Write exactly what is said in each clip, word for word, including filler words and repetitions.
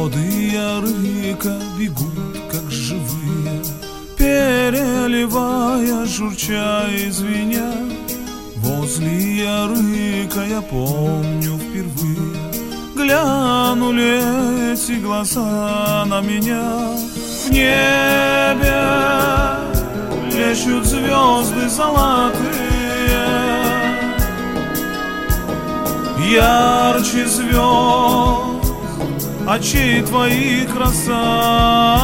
Воды Ярыка бегут, как живые, переливая, журча и звеня. Возле Ярыка я помню впервые глянули эти глаза на меня. В небе плещут звезды золотые, ярче звезд очей твоих краса.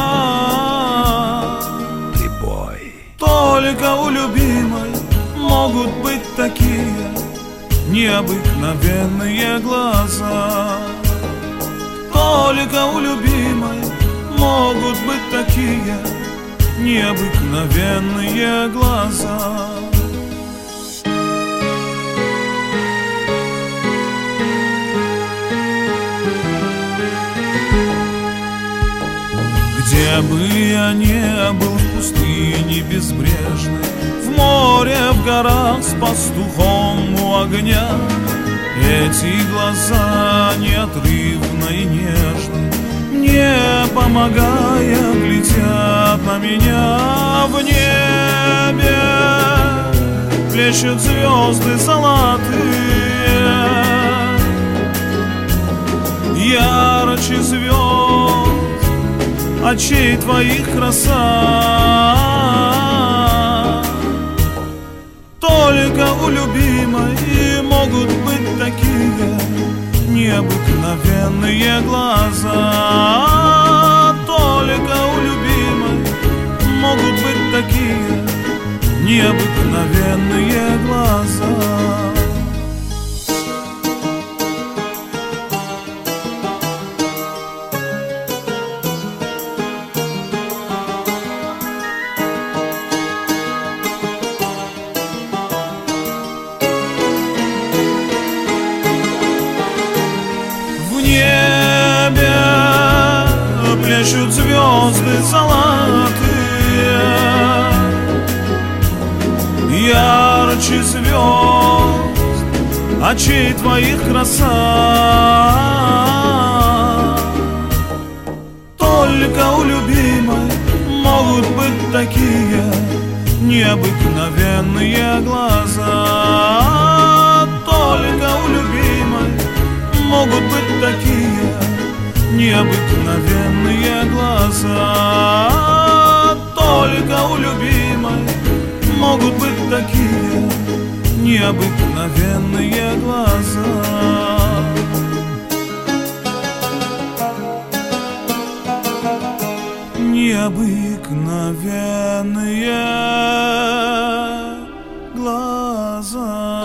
Ты бой. Только у любимой могут быть такие необыкновенные глаза. Только у любимой могут быть такие необыкновенные глаза. Где бы я ни был, в пустыне безбрежной, в море, в горах, с пастухом у огня, эти глаза неотрывно и нежно, не помогая, глядят на меня. В небе плещут звезды золотые, ярче звезд очей твоих краса. Только у любимой могут быть такие необыкновенные глаза. Только у любимой могут быть такие необыкновенные глаза. В небе плещут звезды золотые, ярче звезд очей твоих краса. Только у любимой могут быть такие необыкновенные глаза. Только у любимой могут быть такие необыкновенные глаза. Только у любимой могут быть такие необыкновенные глаза. Необыкновенные глаза.